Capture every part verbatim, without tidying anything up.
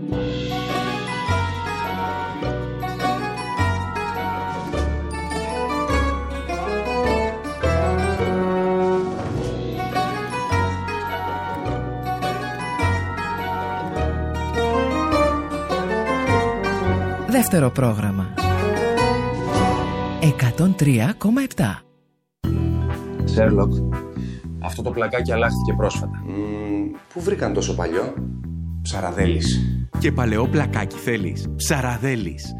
Δεύτερο πρόγραμμα εκατόν τρία κόμμα επτά. Σέρλοκ, αυτό το πλακάκι αλλάχθηκε πρόσφατα. Mm, πού βρήκαν τόσο παλιό? Ψαραδέλης. Και παλαιό πλακάκι θέλεις? Ψαραδέλης.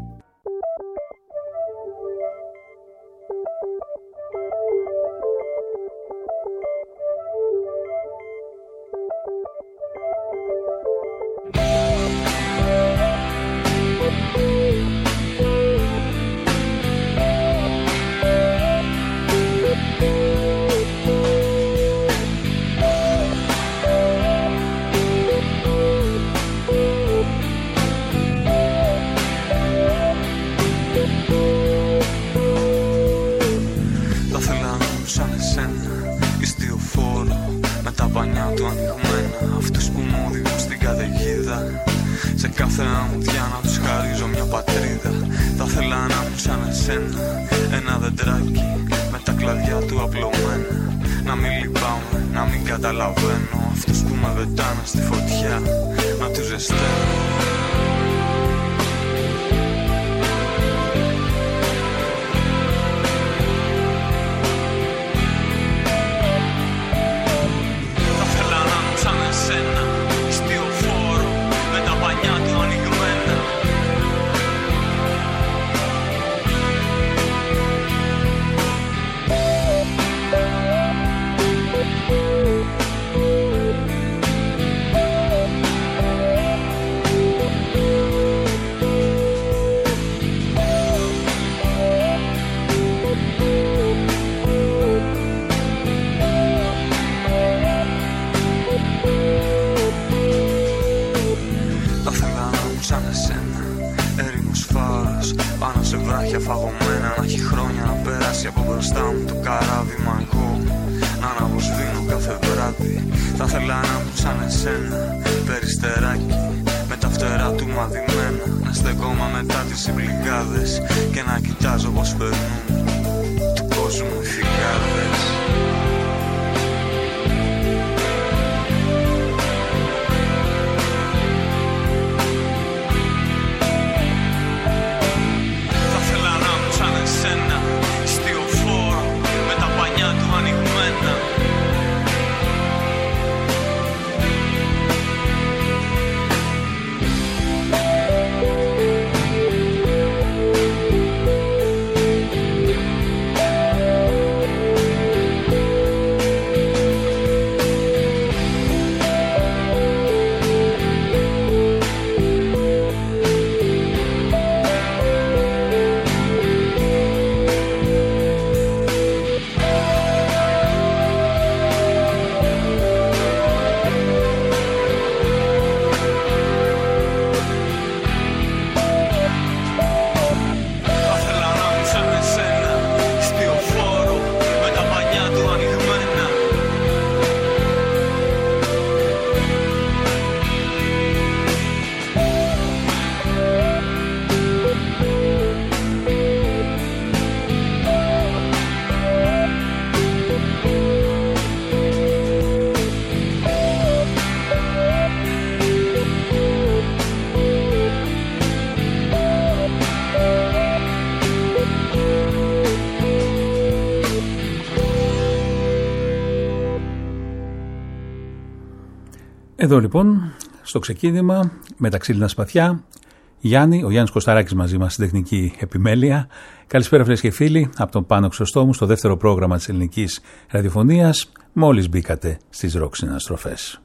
Εδώ λοιπόν, στο ξεκίνημα, με τα ξύλινα σπαθιά, Γιάννη, ο Γιάννης Κωσταράκης μαζί μας στην τεχνική επιμέλεια. Καλησπέρα φίλες και φίλοι, από τον Πάνο Χρυσοστόμου στο δεύτερο πρόγραμμα της ελληνικής ραδιοφωνίας. Μόλις μπήκατε στις ροκ συναστροφές.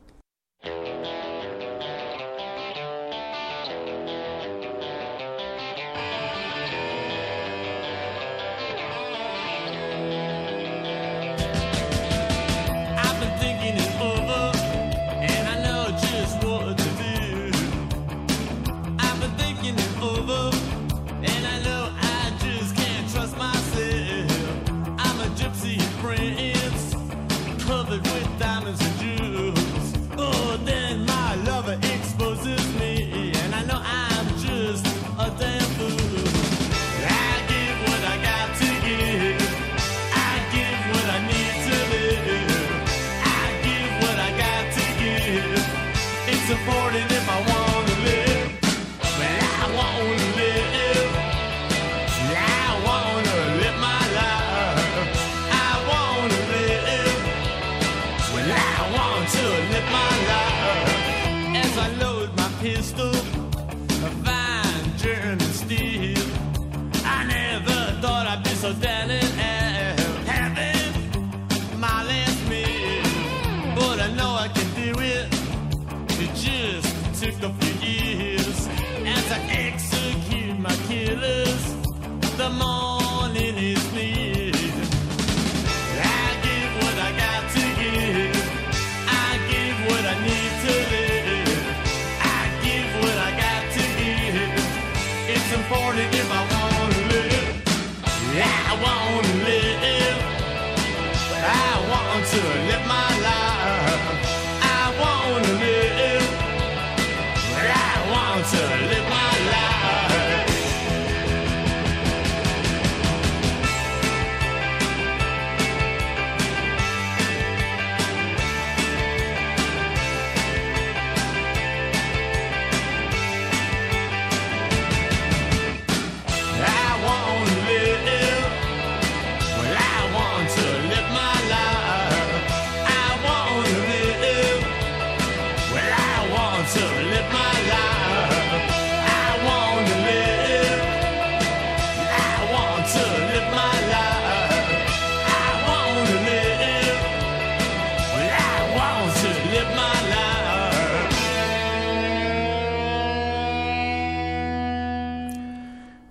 Covered with diamonds and jewels.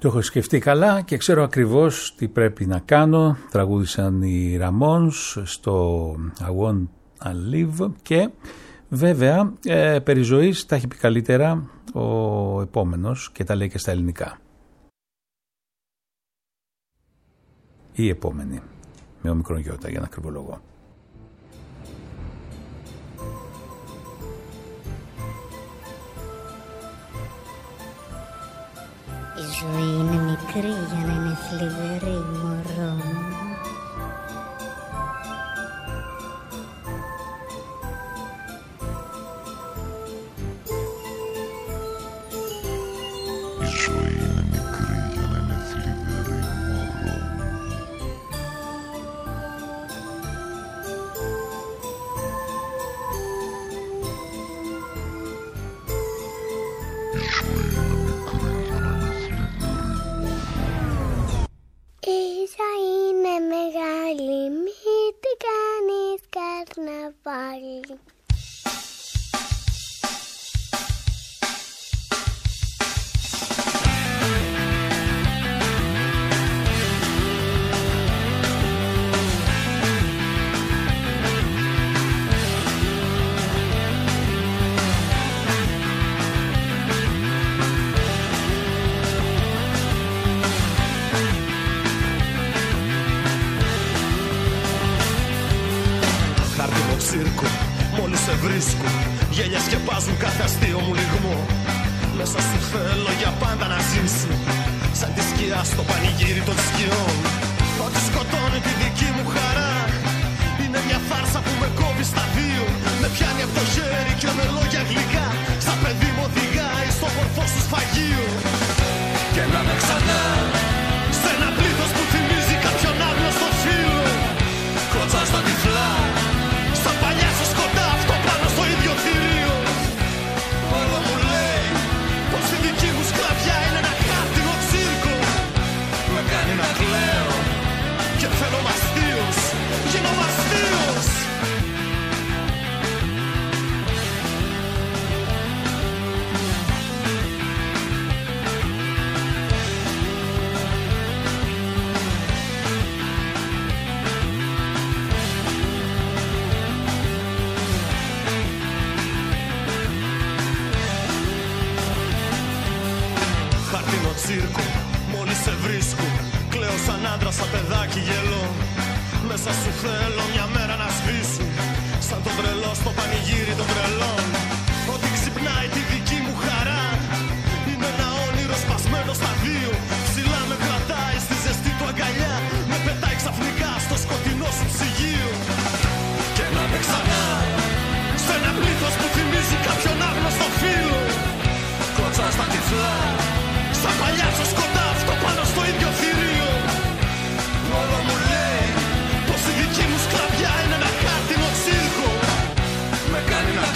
Το έχω σκεφτεί καλά και ξέρω ακριβώς τι πρέπει να κάνω. Τραγούδησαν οι Ramones στο I Want to Live και βέβαια ε, περί ζωής τα έχει πει καλύτερα ο επόμενος και τα λέει και στα ελληνικά. Η επόμενη με ομικρόν γιώτα για να ακριβολογώ. Η ζωή είναι μικρή για να είναι θλιβερή, μωρό μου. Η ζωή είναι μικρή για να είναι θλιβερή, μωρό μου. Η ζωή είναι μεγάλη, μην την κάνεις καρναβάλι. Τσίρκο, μόλις σε βρίσκω, γέλια σκεπάζουν κάθε αστείο μου λιγμό. Μέσα σου θέλω για πάντα να ζήσω, σαν τη σκιά στο πανηγύρι των σκιών. Ό,τι σκοτώνει τη δική μου χαρά είναι μια φάρσα που με κόβει στα δύο. Με πιάνει από το χέρι και με λόγια γλυκά, σαν παιδί μου οδηγάει στο μορφό σου σφαγείο. Και να με ξανά σε ένα πλήθος που θυμίζει κάποιον άγνωστο φίλο. Κλωτσάς τα τυφλά στα παλιά σου σκοτά, αυτό πάνω στο ίδιο θηρίο. Όλο μου λέει πως η δική μου σκλαβιά είναι ένα χάρτινο τσίρκο. Με κάνει να κλαίω και θέλω μαστίος, γίνω μαστίος. Τσίρκο, μόλις σε βρίσκω, κλαίω σαν άντρας, σαν παιδάκι γελώ. Μέσα σου θέλω μια μέρα να σβήσω, σαν τον τρελό στο πανηγύρι των τρελών. Ό,τι ξυπνάει τη δική μου χαρά είναι ένα όνειρο σπασμένο στα δύο. Ψηλά με κρατάει στη ζεστή του αγκαλιά, με πετάει ξαφνικά στο σκοτεινό σου ψυγείο. Και να με ξανά σε ένα πλήθος που θυμίζει κάποιον άγνωστο φίλο. Κλωτσά στα τυφλά στα παλιά σου σκοτά, αυτό πάνω στο ίδιο θηρίο. Όλο μου λέει πως η δική μου σκλαβιά είναι ένα χάρτινο τσίρκο. Με κάνει να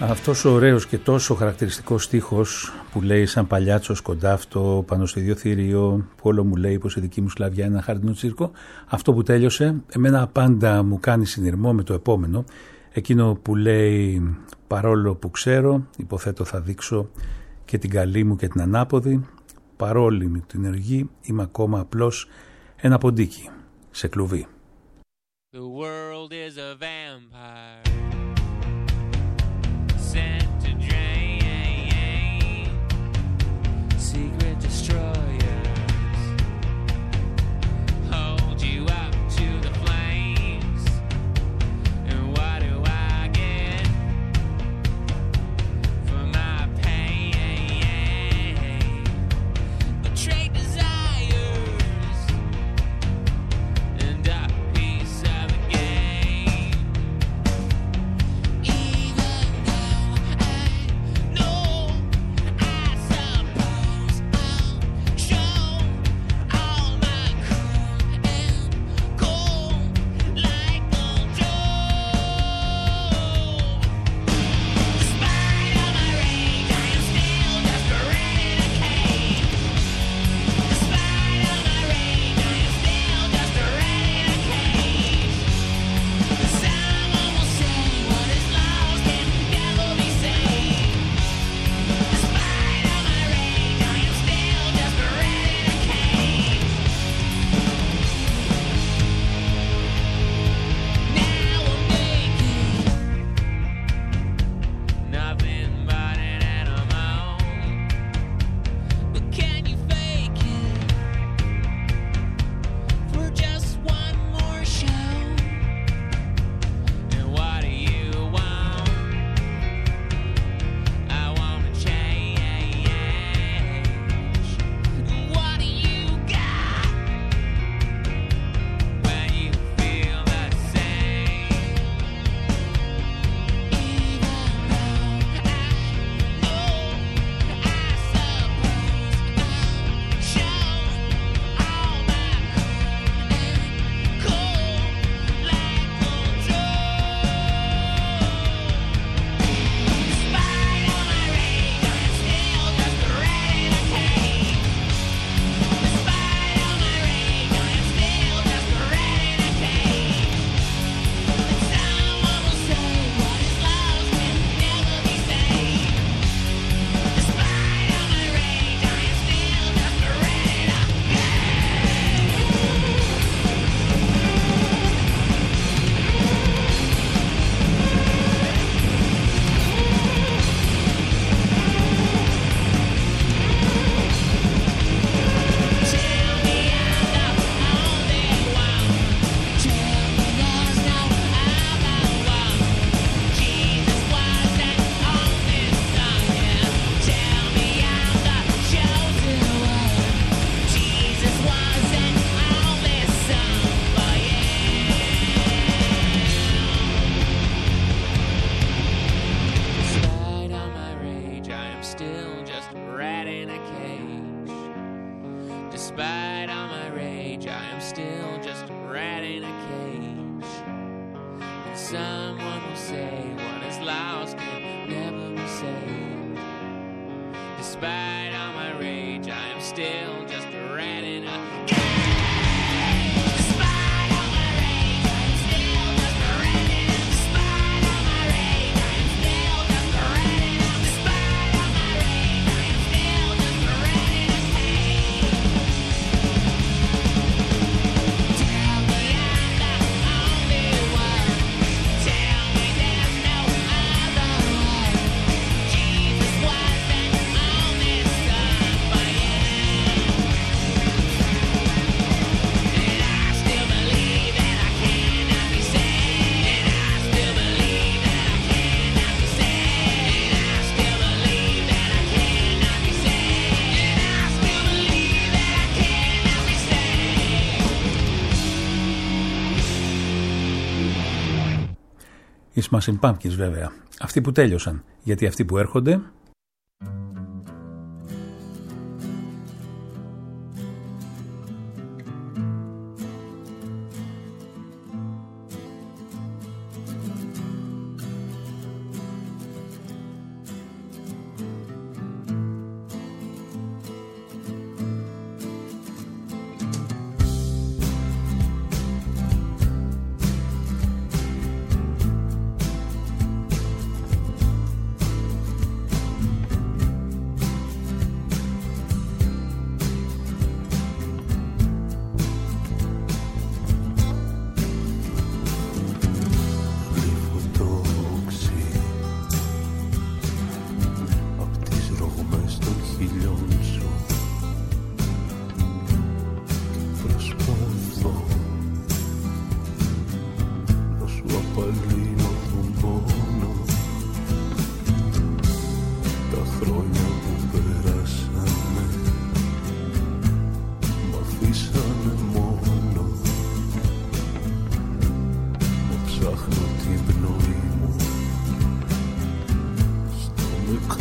Αυτός ο ωραίος και τόσο χαρακτηριστικός στίχος που λέει σαν παλιάτσος κοντάφτο πάνω στο ίδιο θηρίο που όλο μου λέει πως η δική μου σκλαβιά είναι ένα χάρτινο τσίρκο, αυτό που τέλειωσε εμένα πάντα μου κάνει συνειρμό με το επόμενο, εκείνο που λέει παρόλο που ξέρω υποθέτω θα δείξω και την καλή μου και την ανάποδη, παρόλη με την ενεργή είμαι ακόμα απλώς ένα ποντίκι σε κλουβί. The world is a vampire sent to drain secret destroyers hold you up to the flames and what do I get for my pain? Betrayed desires and a piece of the game. Even though I know, I suppose I'll show all my crew and go like the Joe. Despite all my rage, I am still just a rat in a cage. Despite all my rage, I am still just a rat in a cage. Someone will say what is lost can never be saved. Despite all my rage, I am still just a rat in a cage. Now I'm naked, nothing but an animal. But can you fake it for just one more show? And what do you want? I want to change. What do you got when you feel the same? Even though I know, I suppose I'll show all my crew and cold like the Joe. Despite all my rage, I am still just a rat in a cage. Despite all my rage, I am still just a rat in a cage. Someone will say what is lost can never be saved. Despite all my rage, I am still just a rat in a Tell me I'm the only one. Tell me there's no other one. Jesus wasn't on this song, yeah. Tell me I'm the chosen one. Jesus wasn't on this song, but Despite all my rage, I am still just a rat in a cage. Despite all my rage, I am still just a rat in a cage. And someone will say what is lost can never be saved. Despite all my rage, I am still just a rat in a cage. Despite all my rage, I am still just a rat in a Despite all my rage, I am still just a rat in a Despite all my rage, I am still just a rat in a cage. Tell me I'm the only one. Tell me there's no other one. Jesus wasn't on this song, but And I still believe that I cannot be saved. And I still believe that I cannot be saved. And I still believe that I cannot be saved. And I still believe that I cannot be saved. Οι Smashing Pumpkins βέβαια, αυτοί που τέλειωσαν, γιατί αυτοί που έρχονται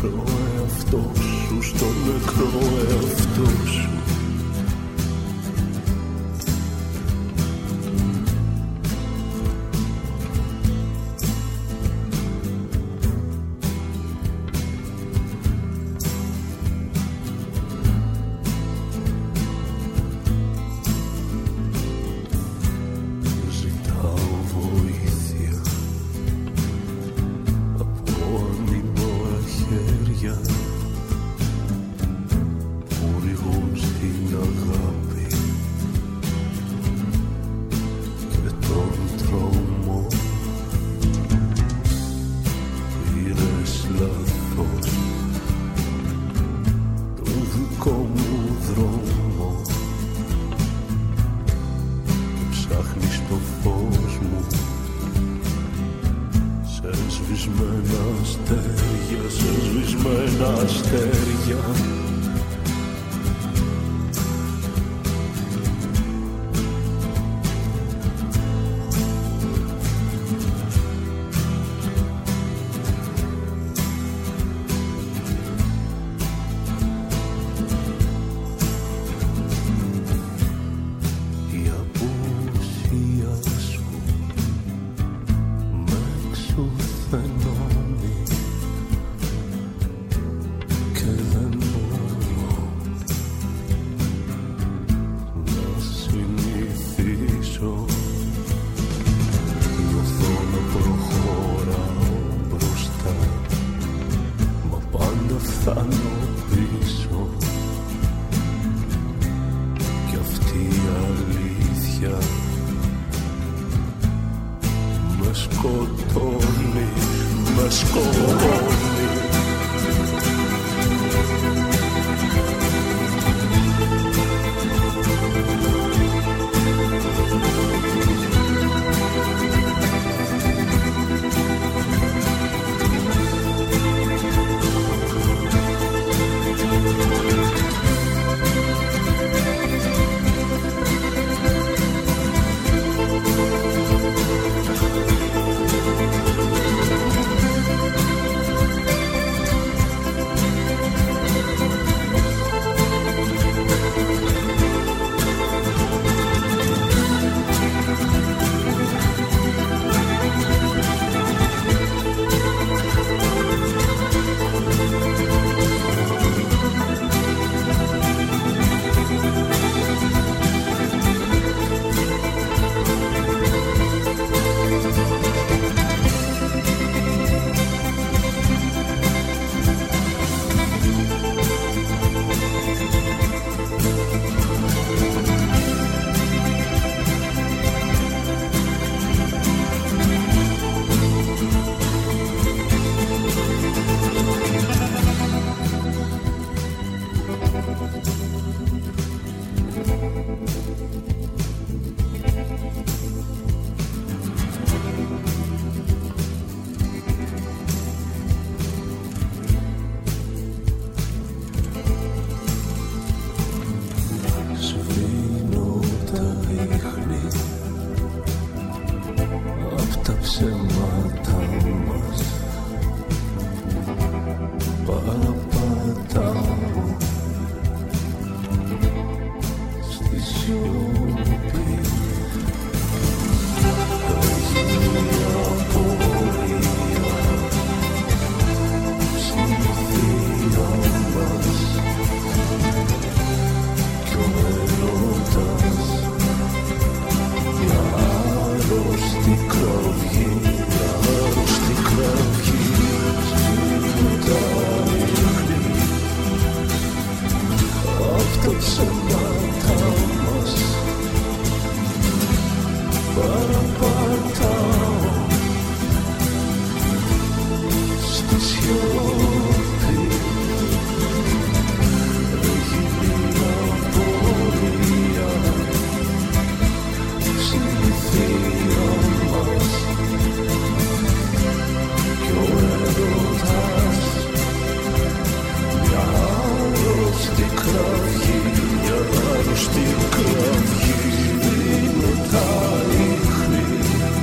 νεκρό εαυτό σου, στο νεκρό εαυτό σου.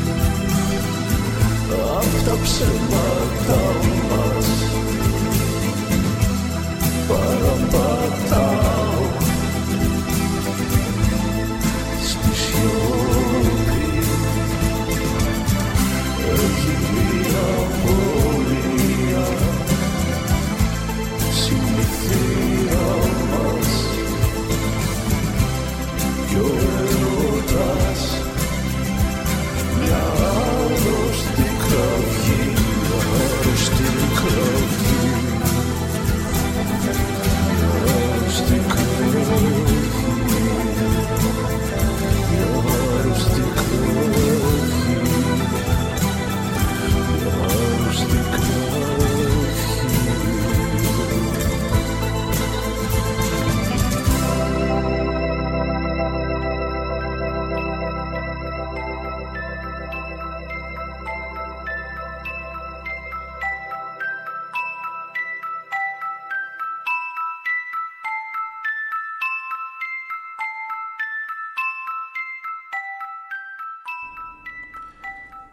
ψέματα μας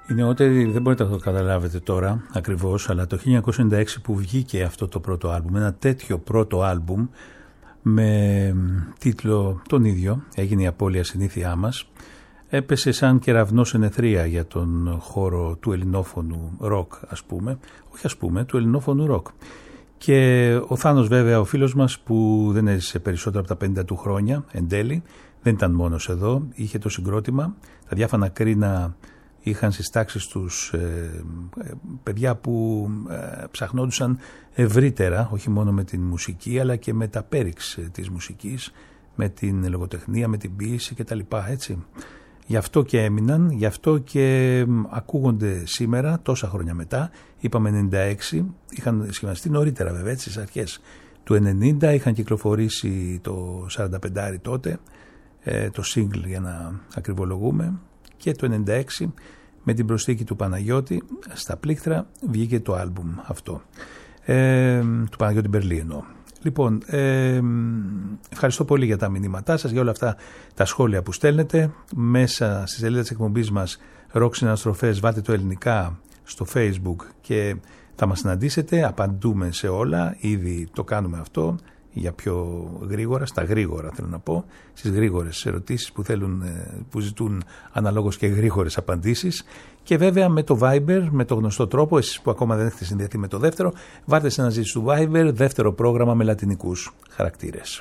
Οι νεότεροι δεν μπορείτε να το καταλάβετε τώρα ακριβώς, αλλά το χίλια εννιακόσια ενενήντα έξι που βγήκε αυτό το πρώτο άλμπουμ, ένα τέτοιο πρώτο άλμπουμ με τίτλο τον ίδιο, έγινε η απώλεια συνήθειά μας, έπεσε σαν κεραυνός εν αιθρία για τον χώρο του ελληνόφωνου ροκ, ας πούμε, όχι ας πούμε, του ελληνόφωνου ροκ. Και ο Θάνος βέβαια, ο φίλος μας που δεν έζησε περισσότερο από τα πενήντα του χρόνια εν τέλει, δεν ήταν μόνος εδώ, είχε το συγκρότημα, τα διάφανα κρίνα είχαν στις τάξεις τους ε, παιδιά που ε, ψαχνόντουσαν ευρύτερα, όχι μόνο με την μουσική αλλά και με τα πέριξ της μουσικής, με την λογοτεχνία, με την ποίηση κτλ. Έτσι. Γι' αυτό και έμειναν, γι' αυτό και ακούγονται σήμερα, τόσα χρόνια μετά, είπαμε ενενήντα έξι, είχαν σχηματιστεί νωρίτερα βέβαια, έτσι, στις αρχές του ενενήντα, είχαν κυκλοφορήσει το σαράντα πέντε τότε, ε, το single για να ακριβολογούμε, και το ενενήντα έξι με την προσθήκη του Παναγιώτη στα πλήκτρα βγήκε το άλμπουμ αυτό, ε, του Παναγιώτη Μπερλή εννοώ. Λοιπόν, ε, ευχαριστώ πολύ για τα μηνύματά σας, για όλα αυτά τα σχόλια που στέλνετε. Μέσα στη σελίδα της εκπομπής μας Rock Συναστροφές, βάλτε το ελληνικά στο Facebook και θα μας συναντήσετε, απαντούμε σε όλα, ήδη το κάνουμε αυτό για πιο γρήγορα, στα γρήγορα θέλω να πω, στις γρήγορες ερωτήσεις που, θέλουν, που ζητούν αναλόγως και γρήγορες απαντήσεις. Και βέβαια με το Viber, με το γνωστό τρόπο, εσείς που ακόμα δεν έχετε συνδεθεί με το δεύτερο, βάλτε σε αναζήτηση του Viber δεύτερο πρόγραμμα με λατινικούς χαρακτήρες.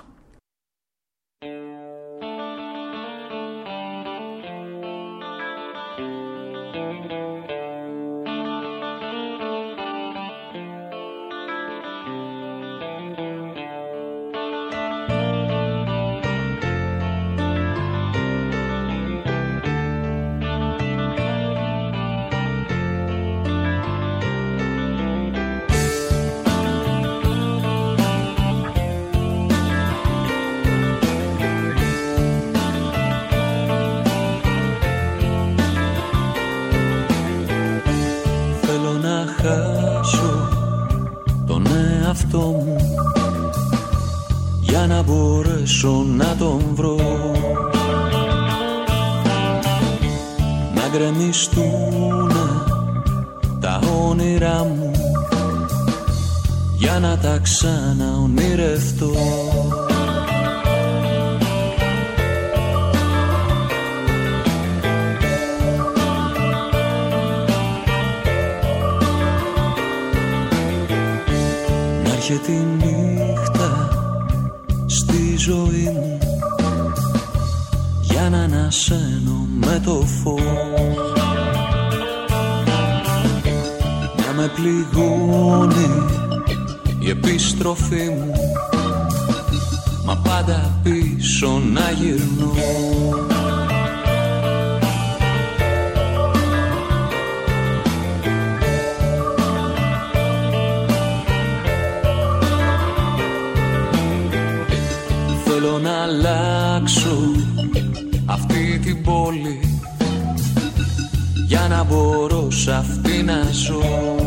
Να τον βρω, να γκρεμιστούνε τα όνειρά μου για να τα ξαναονειρευτώ. Να έρχεται η νύχτα στη ζωή μου για να ανασένω με το φως, να με πληγώνει η επιστροφή μου, μα πάντα πίσω να γυρνώ. Θέλω να αλλάξω αυτή την πόλη για να μπορώ σ' αυτή να ζω,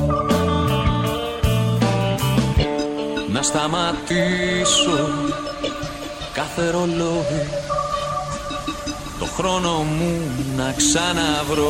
να σταματήσω κάθε ρολόι, το χρόνο μου να ξαναβρω.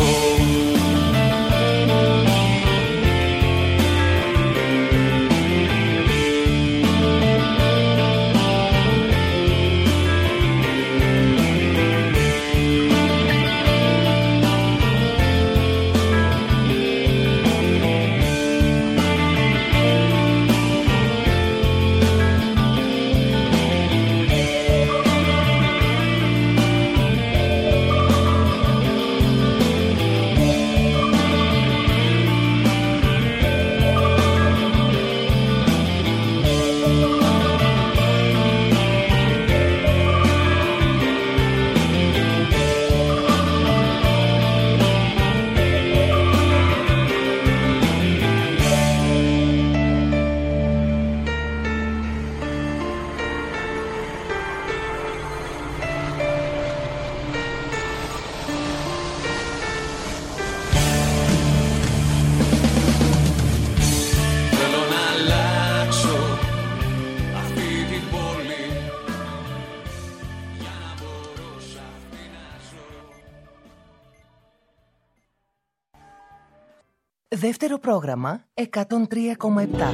Δεύτερο πρόγραμμα εκατόν τρία κόμμα επτά.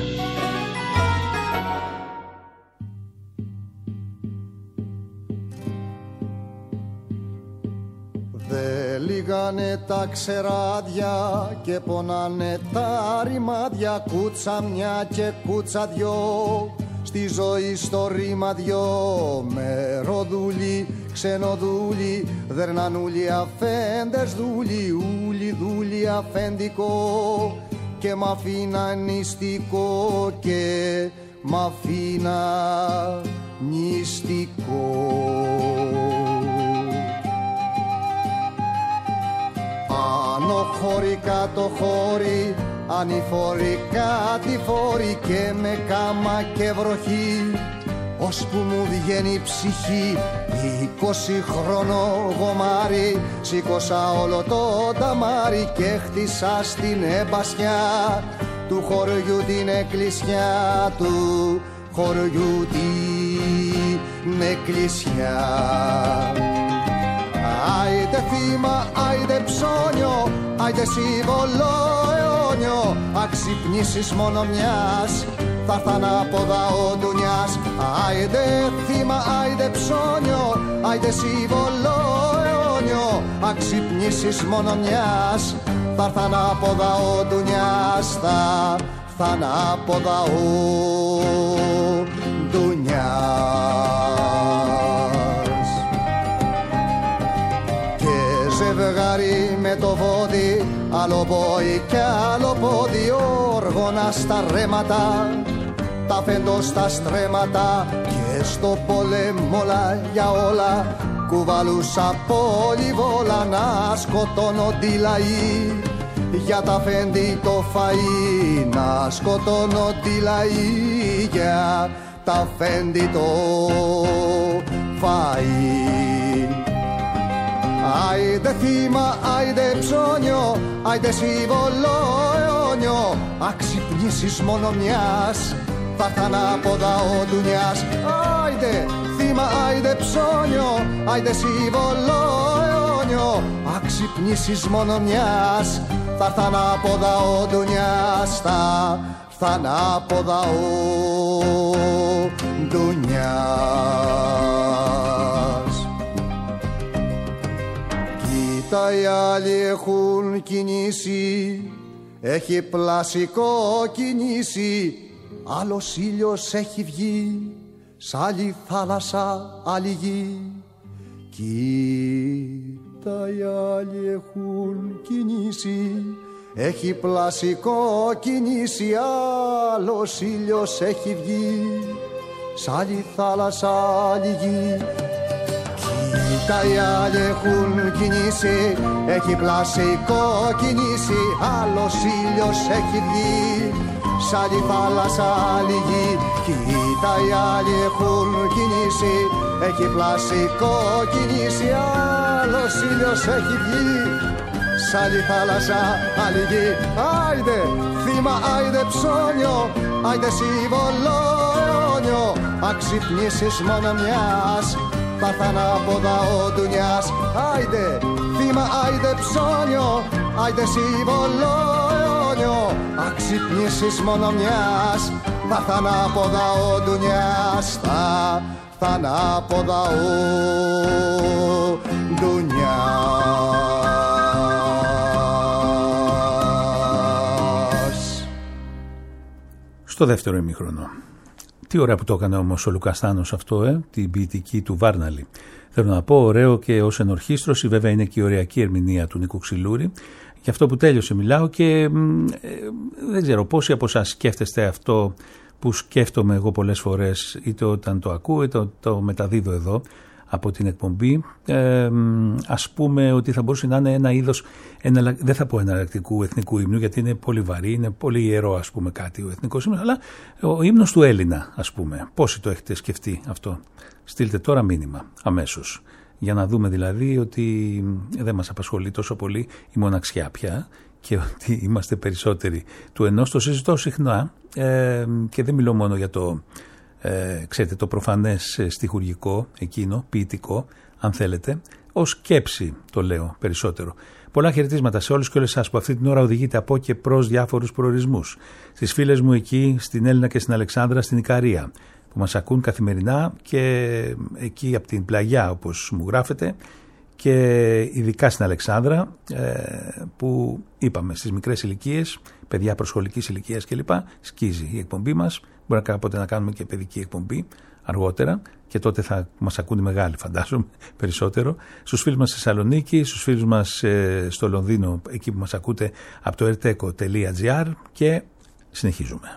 Δε λύγανε τα ξεράδια και πονάνε τα ρημάδια, κούτσα μια και κούτσα δυο, στη ζωή στο ρήμα δυο. Μεροδούλοι, ξενοδούλοι, δερνανούλοι, αφέντες δούλοι, ούλοι δούλοι αφεντικό και μ' αφήνα νηστικό και μ' αφήνα νηστικό. Άνω χώρι, κάτω χώρι, ανηφόροι, κατηφόροι και με κάμα και βροχή, ώσπου μου βγαίνει η ψυχή. Είκοσι χρόνο γομάρι, σήκωσα όλο το ταμάρι και χτίσα στην εμπασιά του χωριού την εκκλησιά, του χωριού την εκκλησιά. Άιντε θύμα, άιντε ψώνιο, άιντε σύμβολο αιώνιο, αξυπνήσεις μόνο μιας, θα έρθαν από δαό ντουνιάς. Άιντε θύμα, άιντε ψώνιο, άιντε σύμβολο αιώνιο, αξυπνήσεις μόνο μιας, θα έρθαν από δαό ντουνιάς, θα έρθαν από δαό ντουνιάς. Ζευγάρι με το βόδι, άλλο πόη κι άλλο πόδι, όργωνα στα ρέματα, τα φέντο στα στρέμματα και στο πόλεμο για όλα κουβαλούσα πολυβόλα να σκοτώνονται οι λαοί για τα φέντη το φαΐ, να σκοτώνονται οι λαοί για τα φέντη το φαΐ. Άιντε θύμα, άιντε ψώνιο, άιντε σύμβολο αιώνιο, αξυπνήσεις μόνο μιας, θα έρθαν από δαό ντουνιάς. Άιντε θύμα, άιντε ψώνιο, άιντε σύμβολο αιώνιο, αξυπνήσεις μόνο μιας, θα έρθαν από δαό ντουνιάς, θα έρθαν από δαό ντουνιάς. Κοίτα οι άλλοι έχουν κινήσει, έχει πλασικό κινήσει, άλλος ήλιος έχει βγει, σ' άλλη θάλασσα άλλη γη. Κοίτα οι άλλοι έχουν κινήσει, έχει πλασικό κινήσει, άλλος ήλιος έχει βγει, σ' άλλη θάλασσα άλλη γη. Κοίτα οι άλλοι έχουν κινήσει, έχει πλασικό κινήσει, άλλος ήλιος έχει βγει, σ' άλλη θάλασσα άλλη γη. Κοίτα οι άλλοι έχουν κινήσει, έχει πλασικό κινήσει, άλλος ήλιος έχει βγει, σ' άλλη θάλασσα άλλη γη. Άιντε θύμα, άιντε ψώνιο, άιντε σύμβολο αιώνιο, αξυπνήσεις μόνο μιας, θα έρθαν από δαό ντουνιάς. Άιντε θύμα, άιντε ψώνιο, άιντε σύμβολο αιώνιο, αξυπνήσεις μόνο μιας, θα έρθαν από δαό ντουνιάς, θα έρθαν από δαό ντουνιάς. Στο δεύτερο ημίχρονο. Τι ωραία που το έκανε όμως ο Λουκάς Θάνος αυτό, ε, την ποιητική του Βάρναλη. Θέλω να πω, ωραίο και ως ενορχήστρωση, βέβαια είναι και η ωριακή ερμηνεία του Νίκου Ξυλούρη. Για αυτό που τέλειωσε μιλάω και ε, δεν ξέρω πόσοι από εσάς σκέφτεστε αυτό που σκέφτομαι εγώ πολλές φορές, είτε όταν το ακούω είτε το μεταδίδω εδώ από την εκπομπή. Ε, ας πούμε ότι θα μπορούσε να είναι ένα είδος, ένα, δεν θα πω εναλλακτικού εθνικού ύμνου, γιατί είναι πολύ βαρύ, είναι πολύ ιερό ας πούμε κάτι ο εθνικός ύμνος, αλλά ο ύμνος του Έλληνα ας πούμε. Πόσοι το έχετε σκεφτεί αυτό? Στείλτε τώρα μήνυμα αμέσως, για να δούμε δηλαδή ότι δεν μας απασχολεί τόσο πολύ η μοναξιά πια και ότι είμαστε περισσότεροι του ενός. Το συζητώ συχνά ε, και δεν μιλώ μόνο για το Ε, ξέρετε, το προφανές στιχουργικό εκείνο, ποιητικό αν θέλετε, ως σκέψη το λέω περισσότερο. Πολλά χαιρετίσματα σε όλους και όλες εσάς που αυτή την ώρα οδηγείτε από και προς διάφορους προορισμούς. Στις φίλες μου εκεί, στην Έλληνα και στην Αλεξάνδρα, στην Ικαρία, που μας ακούν καθημερινά και εκεί από την πλαγιά, όπως μου γράφετε, και ειδικά στην Αλεξάνδρα, που είπαμε στις μικρές ηλικίες, παιδιά προσχολικής ηλικίας κλπ. Σκίζει η εκπομπή μας. Μπορεί να κάποτε να κάνουμε και παιδική εκπομπή αργότερα και τότε θα μας ακούν οι μεγάλοι, φαντάζομαι, περισσότερο. Στους φίλους μας στη Θεσσαλονίκη, στους φίλους μας στο Λονδίνο, εκεί που μας ακούτε από το erteco τελεία gr, και συνεχίζουμε.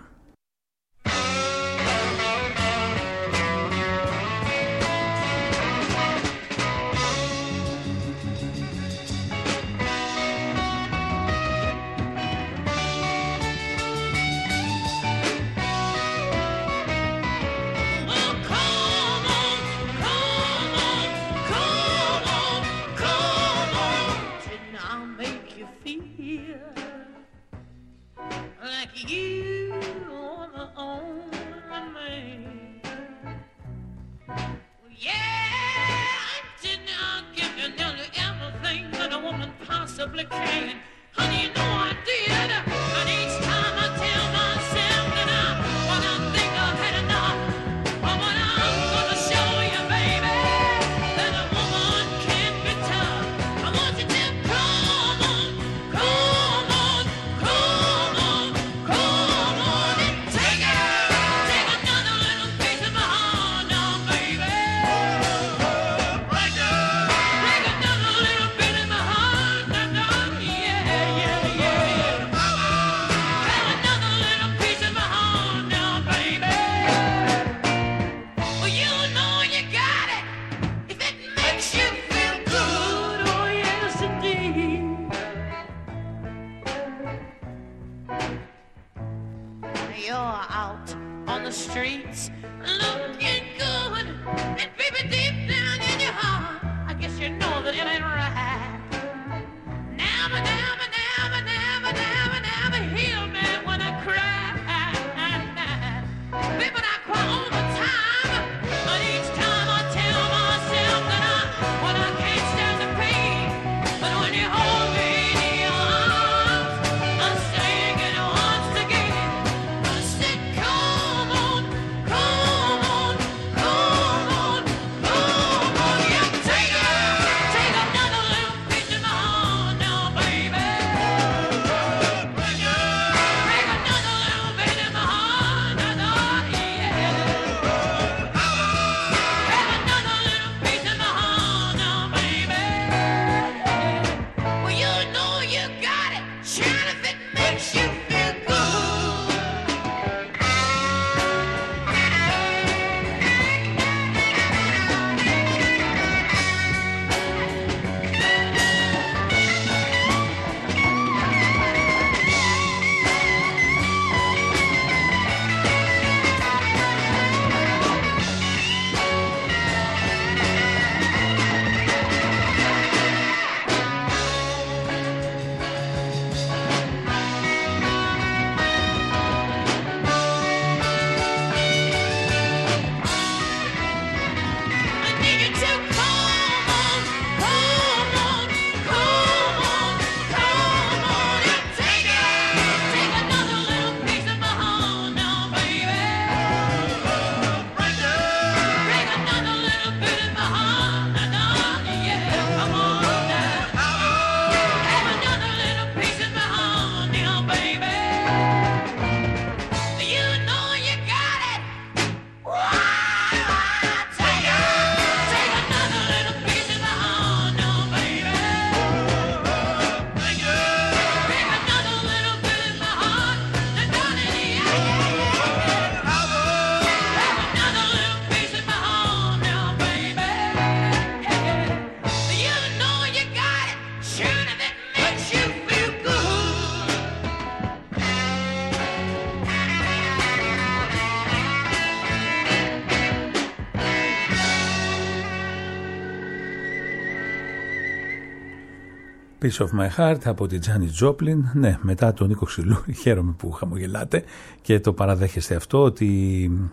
Piece of My Heart από τη Τζάνι Τζόπλιν. Ναι, μετά τον Νίκο Ξυλού, χαίρομαι που χαμογελάτε και το παραδέχεστε αυτό, ότι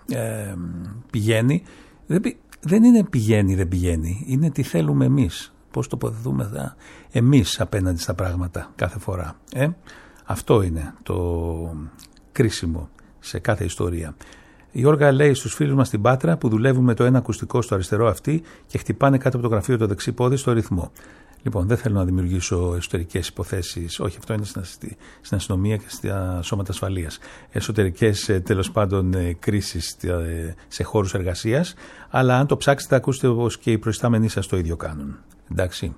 ε, πηγαίνει. Δεν, δεν είναι πηγαίνει, δεν πηγαίνει. Είναι τι θέλουμε εμείς. πώς τοποθετούμε εμείς απέναντι στα πράγματα κάθε φορά. Ε? Αυτό είναι το κρίσιμο σε κάθε ιστορία. Η Όργα λέει στους φίλους μας στην Πάτρα που δουλεύουν με το ένα ακουστικό στο αριστερό αυτί και χτυπάνε κάτω από το γραφείο το δεξί πόδι στο ρυθμό. Λοιπόν, δεν θέλω να δημιουργήσω εσωτερικές υποθέσεις, όχι, αυτό είναι στην αστυνομία και στα σώματα ασφαλείας. Εσωτερικές, τέλος πάντων, κρίσεις σε χώρους εργασίας, αλλά αν το ψάξετε, ακούσετε όπως και οι προϊστάμενοι σας το ίδιο κάνουν. Εντάξει.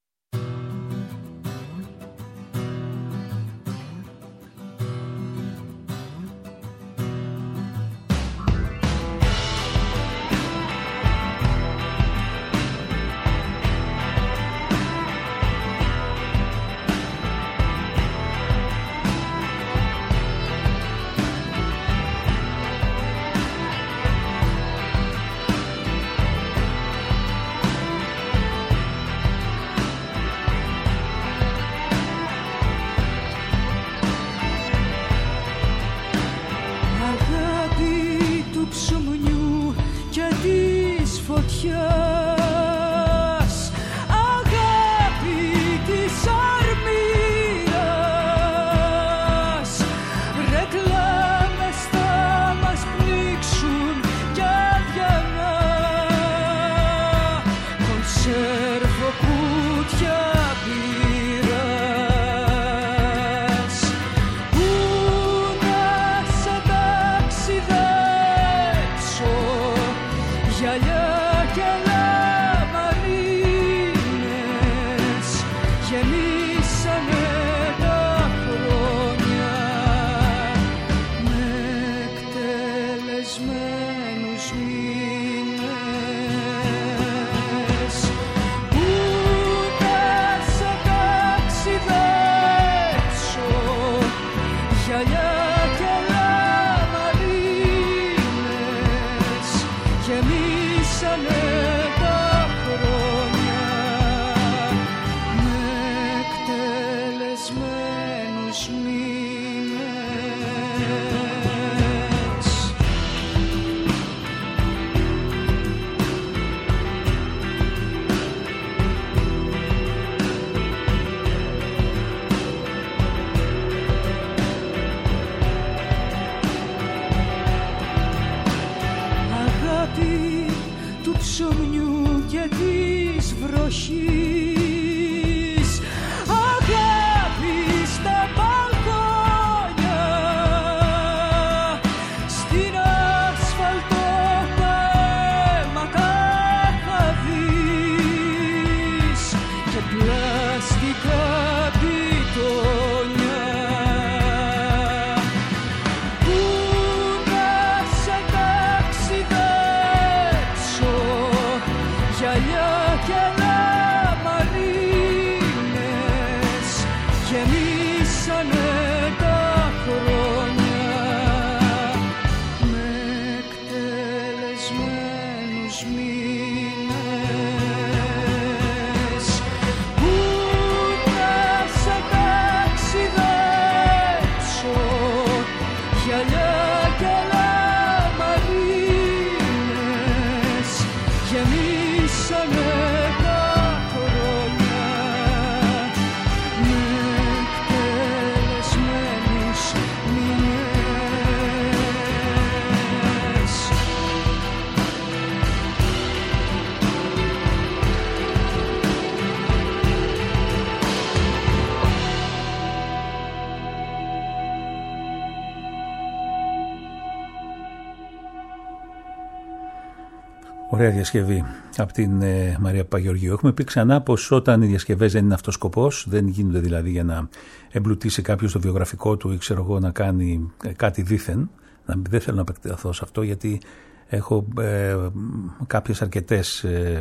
Ωραία διασκευή από την ε, Μαρία Παπαγεωργίου. Έχουμε πει ξανά πως όταν οι διασκευές δεν είναι αυτός σκοπός, δεν γίνονται δηλαδή για να εμπλουτίσει κάποιος το βιογραφικό του ή ξέρω εγώ να κάνει ε, κάτι δήθεν. Να, δεν θέλω να επεκταθώ σε αυτό γιατί έχω ε, κάποιες αρκετές ε,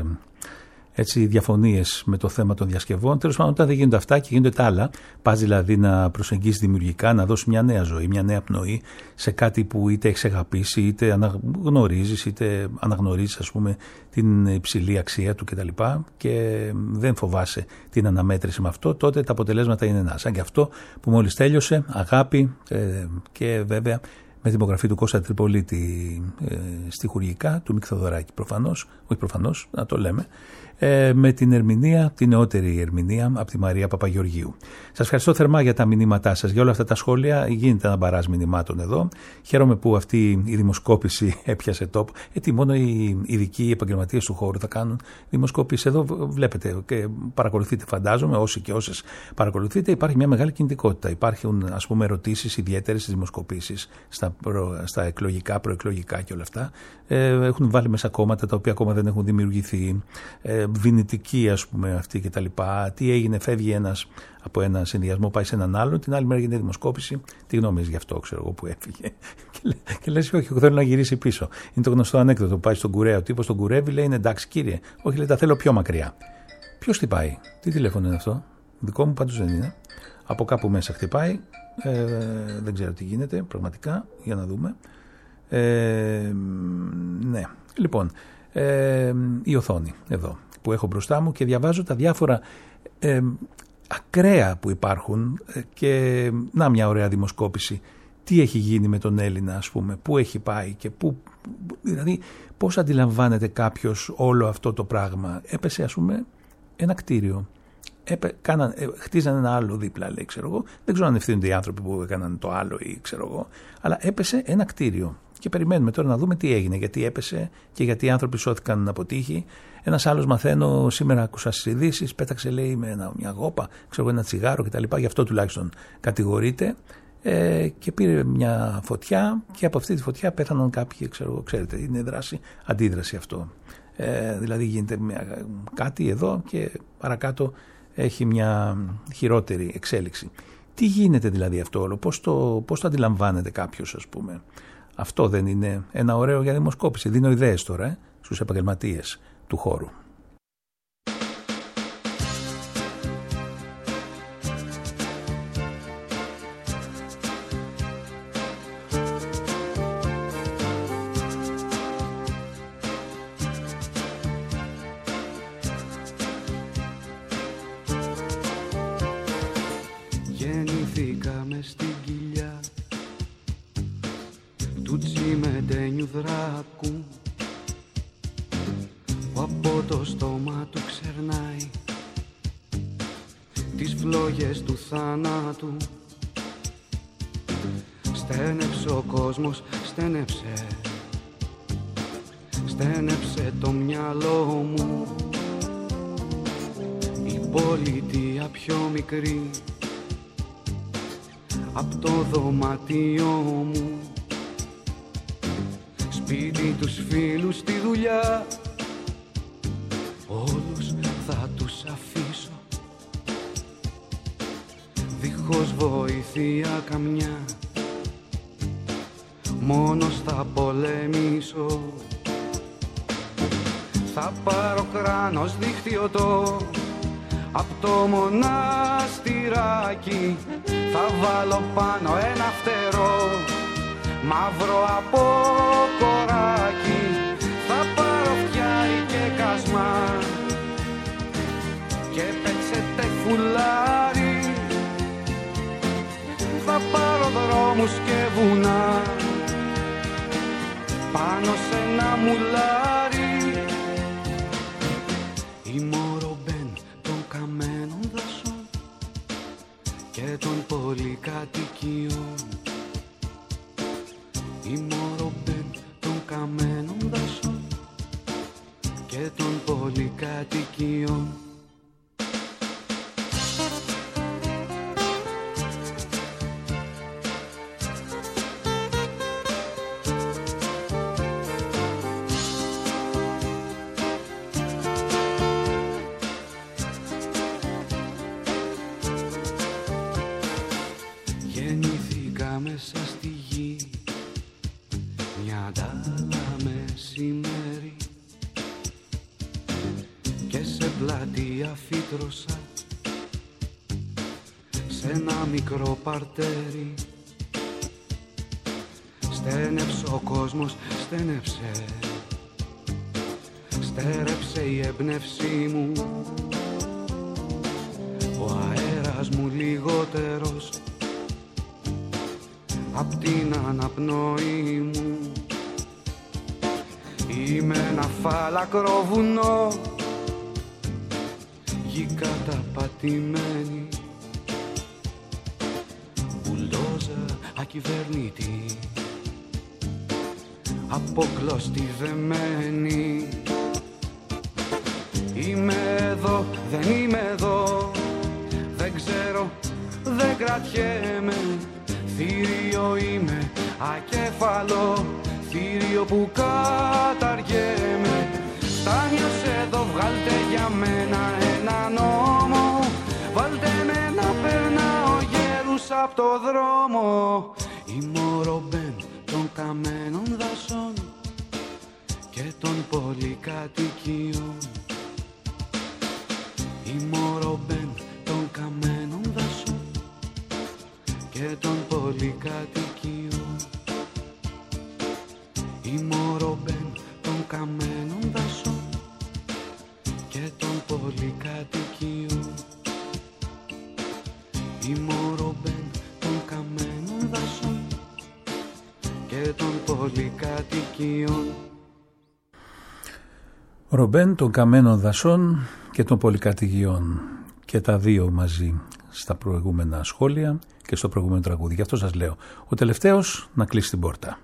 έτσι, διαφωνίες με το θέμα των διασκευών. Τέλος πάντων, όταν δεν γίνονται αυτά και γίνονται τα άλλα, πας δηλαδή να προσεγγίσεις δημιουργικά, να δώσεις μια νέα ζωή, μια νέα πνοή σε κάτι που είτε έχεις αγαπήσει, είτε αναγνωρίζεις, είτε αναγνωρίζεις ας πούμε την υψηλή αξία του κτλ. Και δεν φοβάσαι την αναμέτρηση με αυτό, τότε τα αποτελέσματα είναι ένα. Σαν και αυτό που μόλις τέλειωσε, αγάπη ε, και βέβαια με την υπογραφή του Κώστα Τριπολίτη ε, στιχουργικά, του Μίκ Θοδωράκη προφανώς, όχι προφανώς, να το λέμε, ε, με την ερμηνεία, την νεότερη ερμηνεία από τη Μαρία Παπαγεωργίου. Σας ευχαριστώ θερμά για τα μηνύματά σας, για όλα αυτά τα σχόλια. Γίνεται ένα μπαράζ μηνυμάτων εδώ. Χαίρομαι που αυτή η δημοσκόπηση έπιασε τόπο. Γιατί μόνο οι ειδικοί επαγγελματίες του χώρου θα κάνουν δημοσκόπηση. Εδώ βλέπετε και παρακολουθείτε, φαντάζομαι, όσοι και όσες παρακολουθείτε, υπάρχει μια μεγάλη κινητικότητα. Υπάρχουν, ας πούμε, ερωτήσεις ιδιαίτερες στις δημοσκοπήσεις, στα, προ, στα εκλογικά, προεκλογικά και όλα αυτά. Ε, έχουν βάλει μέσα κόμματα τα οποία ακόμα δεν έχουν δημιουργηθεί. Ε, δυνητική, ας πούμε, αυτή κτλ. Τι έγινε, φεύγει ένας από ένα συνδυασμό, πάει σε έναν άλλο, την άλλη μέρα γίνεται δημοσκόπηση. Τι γνώμη γι' αυτό, ξέρω εγώ, που έφυγε. Και, λέ, και λες, όχι, εγώ θέλω να γυρίσει πίσω. Είναι το γνωστό ανέκδοτο. Πάει στον κουρέα, ο τύπος τον κουρεύει, λέει, είναι εντάξει κύριε. Όχι, λέει, τα θέλω πιο μακριά. Ποιος χτυπάει, τι τηλέφωνο είναι αυτό? Δικό μου πάντως δεν είναι. Από κάπου μέσα χτυπάει. Ε, δεν ξέρω τι γίνεται, πραγματικά, για να δούμε. Ε, ναι, λοιπόν. Ε, η οθόνη εδώ που έχω μπροστά μου και διαβάζω τα διάφορα ε, ακραία που υπάρχουν ε, και να μια ωραία δημοσκόπηση. Τι έχει γίνει με τον Έλληνα, ας πούμε, πού έχει πάει και πού, δηλαδή πώς αντιλαμβάνεται κάποιος όλο αυτό το πράγμα. Έπεσε, ας πούμε, ένα κτίριο. Έπε, κάναν, ε, χτίζαν ένα άλλο δίπλα, λέει, ξέρω εγώ. Δεν ξέρω αν ευθύνονται οι άνθρωποι που έκαναν το άλλο ή ξέρω εγώ. Αλλά έπεσε ένα κτίριο. Και περιμένουμε τώρα να δούμε τι έγινε, γιατί έπεσε και γιατί οι άνθρωποι σώθηκαν από τύχη. Ένας άλλος, μαθαίνω, σήμερα άκουσα στις ειδήσεις, πέταξε, λέει, με ένα, μια γόπα, ξέρω, ένα τσιγάρο κτλ. Γι' αυτό τουλάχιστον κατηγορείται. Ε, και πήρε μια φωτιά και από αυτή τη φωτιά πέθαναν κάποιοι, ξέρω, ξέρετε, είναι δράση, αντίδραση αυτό. Ε, δηλαδή γίνεται μια, κάτι εδώ και παρακάτω έχει μια χειρότερη εξέλιξη. Τι γίνεται δηλαδή αυτό όλο, πώς το, πώς το αντιλαμβάνεται κάποιος, ας πούμε. Αυτό δεν είναι ένα ωραίο για δημοσκόπηση? Δίνω ιδέες τώρα ε, στους επαγγελματίες του χώρου. Γεννηθήκαμε στην κοιλιά του τσιμεντένιου δράκου που από το στόμα του ξερνάει τις φλόγες του θάνατου. Στένεψε ο κόσμος, στένεψε, στένεψε το μυαλό μου. Η πολιτεία πιο μικρή απ' το δωμάτιό μου. Σπίτι τους φίλους, στη δουλειά, όλους θα τους αφήσω δίχως βοήθεια καμιά, μόνος θα πολεμήσω. Θα πάρω κράνος διχτυωτό απ' το μοναστηράκι, θα βάλω πάνω ένα φτερό μαύρο από κοράκι. Θα πάρω φτιάρι και κασμά και πετσέτε φουλάρι. Θα πάρω δρόμους και βουνά πάνω σε ένα μουλάρι. Η μορομπέν των καμένων δασών και των πολυκατοικιών. Η μορομπέν των καμένων δασών και των πολυκατοικιών. Γεννήθηκα μέσα στη γη μια ντάλα μεσημέρι και σε πλατεία φύτρωσα σε ένα μικρό παρτέρι. Στένεψε ο κόσμος, στένεψε, στέρεψε η έμπνευσή μου. Ο αέρας μου λιγότερος απ' την αναπνοή μου. Είμαι ένα φάλακρο βουνό, γη καταπατημένη, μπουλντόζα ακυβερνητή, αποκλώστη δεμένη. Είμαι εδώ, δεν είμαι εδώ, δεν ξέρω, δεν κρατιέμαι. Θήριο είμαι, ακέφαλο, θήριο που καταργέμαι. Φτάνει ως εδώ, βγάλτε για μένα ένα νόμο, βάλτε με να περνάω γέρους απ' το δρόμο. Είμαι ο Ρομπέν των καμένων δασών και των πολυκατοικιών. Είμαι ο Ρομπέν των καμένων δασών και των πολυκατοικιών. Είμαι ο Ρομπέν των καμένων δασών και των πολυκατοικιών. Είμαι ο Ρομπέν των καμένων δασών και των πολυκατοικιών. Ρομπέν των καμένων δασών και των πολυκατοικιών, και τα δύο μαζί στα προηγούμενα σχόλια και στο προηγούμενο τραγούδι. Γι' αυτό σας λέω, ο τελευταίος να κλείσει την πόρτα.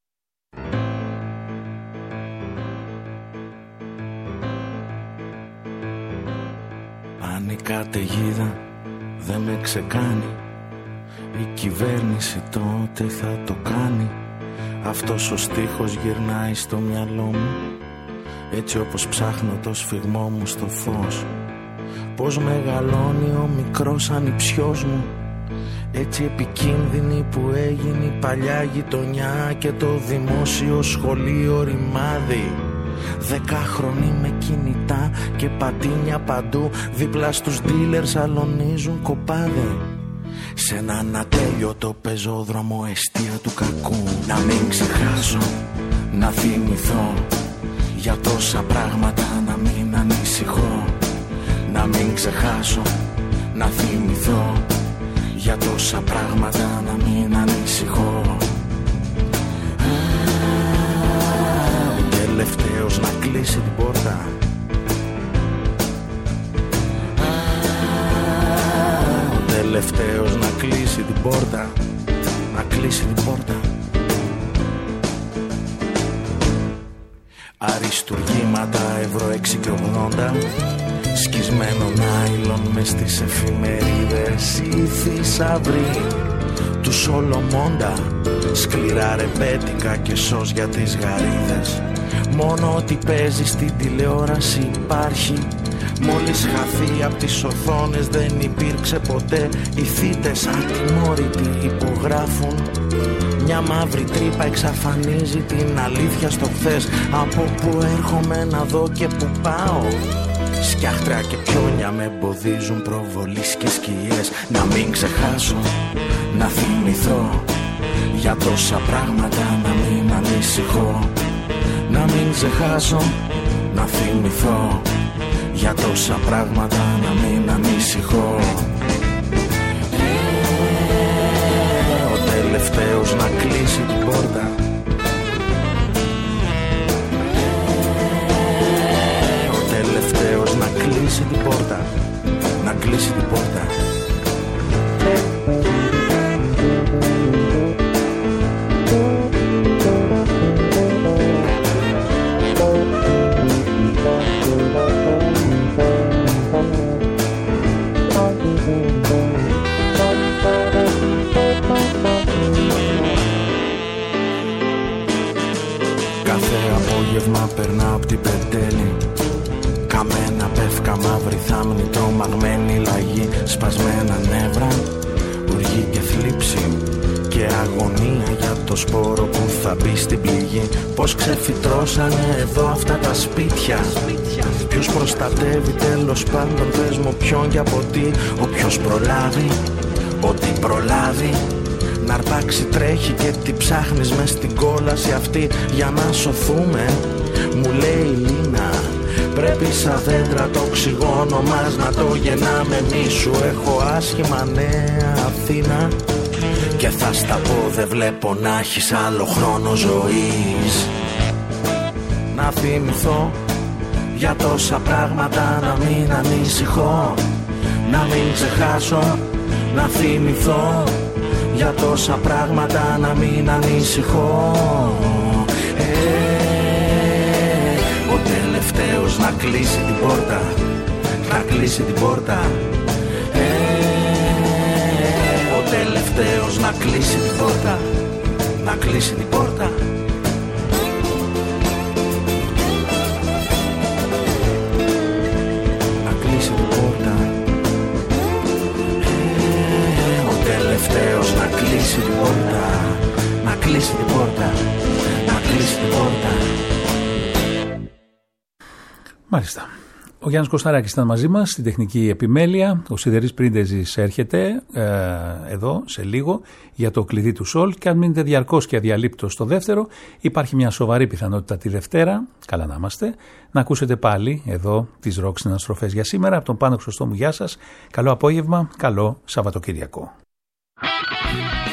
Αν η καταιγίδα δεν με ξεκάνει, η κυβέρνηση τότε θα το κάνει. Αυτός ο στίχος γυρνάει στο μυαλό μου, έτσι όπως ψάχνω το σφιγμό μου στο φως. Πως μεγαλώνει ο μικρός ανιψιός μου, έτσι επικίνδυνη που έγινε η παλιά γειτονιά και το δημόσιο σχολείο ρημάδι. Δεκάχρονοι με κινητά και πατίνια παντού, δίπλα στους ντίλερς αλωνίζουν κοπάδι. Σ' έναν ατέλειωτο πεζόδρομο εστία του κακού. Να μην ξεχάσω, να θυμηθώ για τόσα πράγματα, να μην ανησυχώ. Να μην ξεχάσω, να θυμηθώ για τόσα πράγματα, να μην ανησυχώ. Ο τελευταίος να κλείσει την πόρτα. Ο τελευταίος να κλείσει την πόρτα. Να κλείσει την πόρτα. Αριστουργήματα ευρώ έξι και ογδόντα, σκισμένο νάιλον μες στις εφημερίδες. Οι θησαυροί του Σολομώντα, σκληρά ρεμπέτικα και σως για τις γαρίδες. Μόνο ότι παίζει στην τηλεόραση υπάρχει, μόλις χαθεί απ' τις οθόνες δεν υπήρξε ποτέ. Οι θύτες ατιμόρυτοι υπογράφουν, μια μαύρη τρύπα εξαφανίζει την αλήθεια στο χθες. Από που έρχομαι να δω και που πάω, σκιάχτρα και πιόνια με εμποδίζουν, προβολής και σκιές. Να μην ξεχάσω, να θυμηθώ για τόσα πράγματα, να μην ανησυχώ. Να μην ξεχάσω, να θυμηθώ για τόσα πράγματα, να μην ανησυχώ. Ο τελευταίος να κλείσει την πόρτα. Ο τελευταίος να κλείσει την πόρτα. Να κλείσει την πόρτα. Απόγευμα περνάω απ' την Πεντέλη, καμένα πεύκα, μαύρη θάμνη, τρομαγμένη λαγή, σπασμένα νεύρα, οργή και θλίψη και αγωνία για το σπόρο που θα μπει στην πληγή. Πως ξεφυτρώσανε εδώ αυτά τα σπίτια, ποιος προστατεύει τέλος πάντων, πες μου ποιον και από τι. Όποιος προλάβει, ό,τι προλάβει, να αρπάξει τρέχει και τι ψάχνεις μες στην κόλαση αυτή για να σωθούμε. Μου λέει η Λίνα, πρέπει σαν δέντρα το οξυγόνο μας να το γεννάμε. Μη σου έχω άσχημα νέα Αθήνα, και θα στα πω, δεν βλέπω να έχεις άλλο χρόνο ζωής. Να θυμηθώ για τόσα πράγματα, να μην ανησυχώ, να μην ξεχάσω. Να θυμηθώ για τόσα πράγματα, να μην ανησυχώ. ε, Ο τελευταίος να κλείσει την πόρτα, να κλείσει την πόρτα. ε, Ο τελευταίος να κλείσει την πόρτα, να κλείσει την πόρτα. Να κλείσει την πόρτα. Τελευταίος να κλείσει την πόρτα, να κλείσει την πόρτα, να κλείσει την πόρτα. Μάλιστα. Ο Γιάννης Κωσταράκης ήταν μαζί μας στην τεχνική επιμέλεια. Ο Σιδερής Πρίντεζης έρχεται ε, εδώ σε λίγο για το κλειδί του Σολ, και αν μείνετε διαρκώς και αδιαλείπτως στο δεύτερο, υπάρχει μια σοβαρή πιθανότητα τη Δευτέρα, καλά να είμαστε, να ακούσετε πάλι εδώ τις ροκ συναστροφές. Για σήμερα από τον Πάνο Χρυσοστόμου, γεια σας, καλό απόγευμα, καλό Σαββατοκύριακο. Thank you.